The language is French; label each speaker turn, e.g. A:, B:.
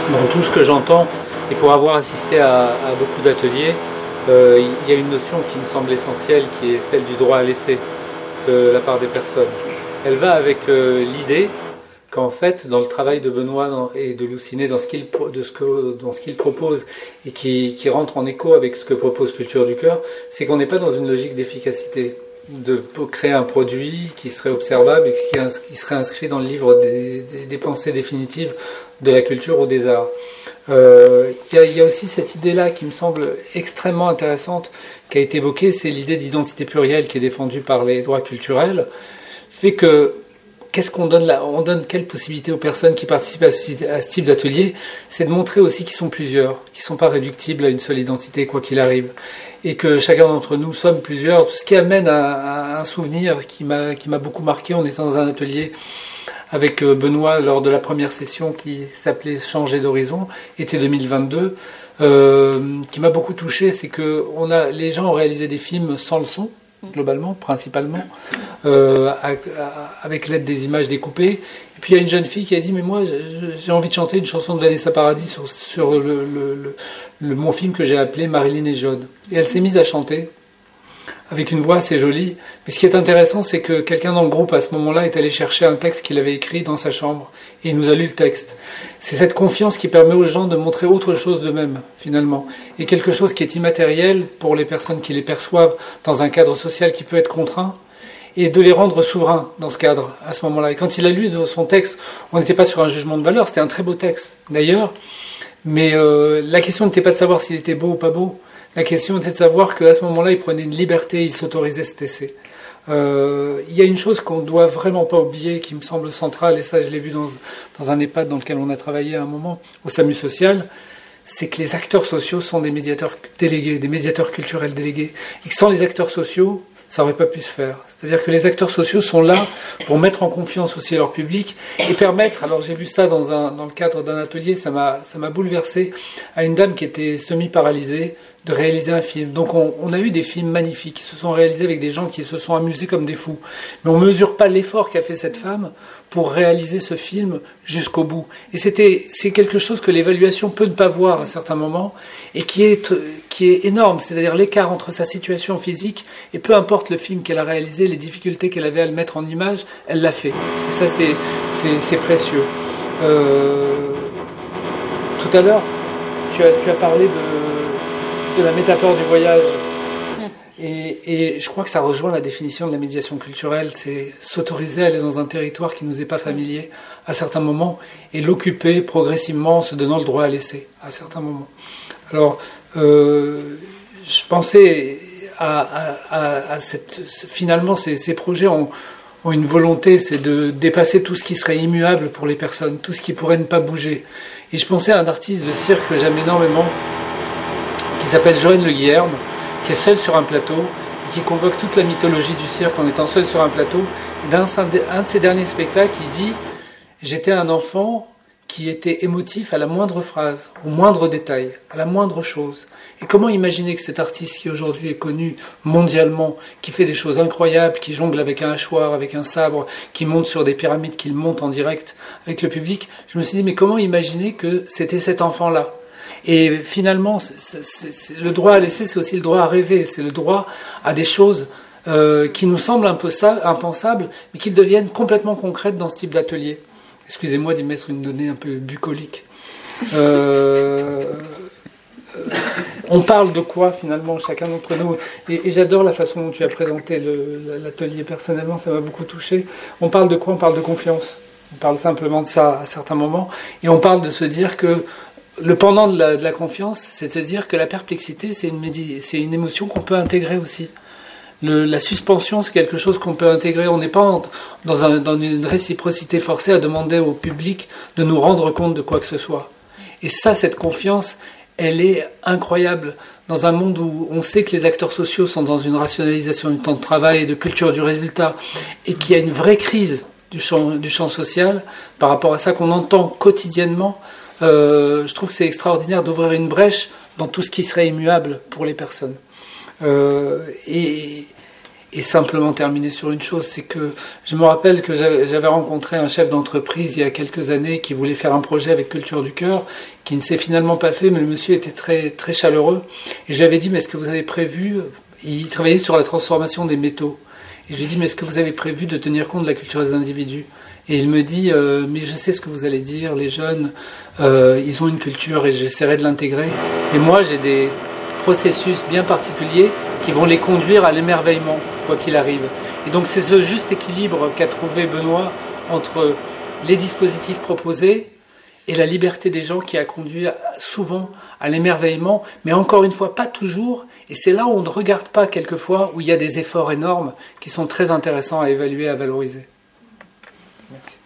A: dans tout ce que j'entends, et pour avoir assisté à beaucoup d'ateliers, il y a une notion qui me semble essentielle, qui est celle du droit à l'essai de la part des personnes. Elle va avec l'idée qu'en fait, dans le travail de Benoît et de Loussinet, dans ce qu'il propose et qui rentre en écho avec ce que propose Culture du Cœur, c'est qu'on n'est pas dans une logique d'efficacité, de créer un produit qui serait observable et qui serait inscrit dans le livre des pensées définitives de la culture ou des arts. Il y a aussi cette idée-là qui me semble extrêmement intéressante, qui a été évoquée, c'est l'idée d'identité plurielle qui est défendue par les droits culturels, fait que qu'est-ce qu'on donne là ? On donne quelle possibilité aux personnes qui participent à ce type d'atelier ? C'est de montrer aussi qu'ils sont plusieurs, qu'ils ne sont pas réductibles à une seule identité, quoi qu'il arrive. Et que chacun d'entre nous sommes plusieurs. Tout ce qui amène à un souvenir qui m'a beaucoup marqué. On était dans un atelier avec Benoît lors de la première session qui s'appelait Changer d'horizon, été 2022. Qui m'a beaucoup touché, c'est que les gens ont réalisé des films sans le son, globalement, principalement, avec l'aide des images découpées. Et puis il y a une jeune fille qui a dit « Mais moi, j'ai envie de chanter une chanson de Vanessa Paradis sur mon film que j'ai appelé Marilyn et Jode. » Et elle s'est mise à chanter, avec une voix assez jolie. Mais ce qui est intéressant, c'est que quelqu'un dans le groupe, à ce moment-là, est allé chercher un texte qu'il avait écrit dans sa chambre, et il nous a lu le texte. C'est cette confiance qui permet aux gens de montrer autre chose d'eux-mêmes, finalement, et quelque chose qui est immatériel pour les personnes qui les perçoivent dans un cadre social qui peut être contraint, et de les rendre souverains dans ce cadre, à ce moment-là. Et quand il a lu son texte, on n'était pas sur un jugement de valeur, c'était un très beau texte, d'ailleurs, mais la question n'était pas de savoir s'il était beau ou pas beau. La question était de savoir qu'à ce moment-là, il prenait une liberté, il s'autorisait cet essai. Il y a une chose qu'on ne doit vraiment pas oublier, qui me semble centrale, et ça je l'ai vu dans un EHPAD dans lequel on a travaillé à un moment, au SAMU social, c'est que les acteurs sociaux sont des médiateurs délégués, des médiateurs culturels délégués. Et que sans les acteurs sociaux, ça n'aurait pas pu se faire. C'est-à-dire que les acteurs sociaux sont là pour mettre en confiance aussi leur public et permettre, alors j'ai vu ça dans le cadre d'un atelier, ça m'a bouleversé, à une dame qui était semi-paralysée, de réaliser un film. Donc on a eu des films magnifiques qui se sont réalisés avec des gens qui se sont amusés comme des fous. Mais on ne mesure pas l'effort qu'a fait cette femme pour réaliser ce film jusqu'au bout. Et c'est quelque chose que l'évaluation peut ne pas voir à certains moments et qui est énorme. C'est-à-dire l'écart entre sa situation physique et peu importe le film qu'elle a réalisé, les difficultés qu'elle avait à le mettre en image, elle l'a fait. Et ça, c'est précieux. Tout à l'heure, tu as parlé de la métaphore du voyage. Et je crois que ça rejoint la définition de la médiation culturelle, c'est s'autoriser à aller dans un territoire qui nous est pas familier à certains moments et l'occuper progressivement en se donnant le droit à l'essai à certains moments. Alors, je pensais finalement ces projets ont une volonté, c'est de dépasser tout ce qui serait immuable pour les personnes, tout ce qui pourrait ne pas bouger. Et je pensais à un artiste de cirque que j'aime énormément, qui s'appelle Joanne Le Guilherme, qui est seul sur un plateau, et qui convoque toute la mythologie du cirque en étant seul sur un plateau. Et dans un de ses derniers spectacles, il dit « J'étais un enfant qui était émotif à la moindre phrase, au moindre détail, à la moindre chose. » Et comment imaginer que cet artiste qui aujourd'hui est connu mondialement, qui fait des choses incroyables, qui jongle avec un hachoir, avec un sabre, qui monte sur des pyramides, qu'il monte en direct avec le public, je me suis dit, mais comment imaginer que c'était cet enfant-là ? Et finalement, le droit à l'essai, c'est aussi le droit à rêver, c'est le droit à des choses qui nous semblent impensables, mais qui deviennent complètement concrètes dans ce type d'atelier. Excusez-moi d'y mettre une donnée un peu bucolique. On parle de quoi finalement, chacun d'entre nous, et j'adore la façon dont tu as présenté l'atelier personnellement, ça m'a beaucoup touché. On parle de quoi ? On parle de confiance. On parle simplement de ça à certains moments, et on parle de se dire que le pendant de la confiance, c'est de se dire que la perplexité, c'est une émotion qu'on peut intégrer aussi. La suspension, c'est quelque chose qu'on peut intégrer. On n'est pas dans une réciprocité forcée à demander au public de nous rendre compte de quoi que ce soit. Et ça, cette confiance, elle est incroyable. Dans un monde où on sait que les acteurs sociaux sont dans une rationalisation du temps de travail et de culture du résultat, et qu'il y a une vraie crise du champ social, par rapport à ça qu'on entend quotidiennement, je trouve que c'est extraordinaire d'ouvrir une brèche dans tout ce qui serait immuable pour les personnes. Et Et simplement terminer sur une chose, c'est que je me rappelle que j'avais rencontré un chef d'entreprise il y a quelques années qui voulait faire un projet avec Culture du Cœur, qui ne s'est finalement pas fait, mais le monsieur était très, très chaleureux. Et je lui avais dit, mais est-ce que vous avez prévu, il travaillait sur la transformation des métaux. Et je lui ai dit, mais est-ce que vous avez prévu de tenir compte de la culture des individus? Et il me dit, mais je sais ce que vous allez dire, les jeunes, ils ont une culture et j'essaierai de l'intégrer. Et moi, j'ai des processus bien particuliers qui vont les conduire à l'émerveillement, quoi qu'il arrive. Et donc c'est ce juste équilibre qu'a trouvé Benoît entre les dispositifs proposés et la liberté des gens qui a conduit souvent à l'émerveillement, mais encore une fois, pas toujours. Et c'est là où on ne regarde pas quelquefois, où il y a des efforts énormes qui sont très intéressants à évaluer, à valoriser. Merci.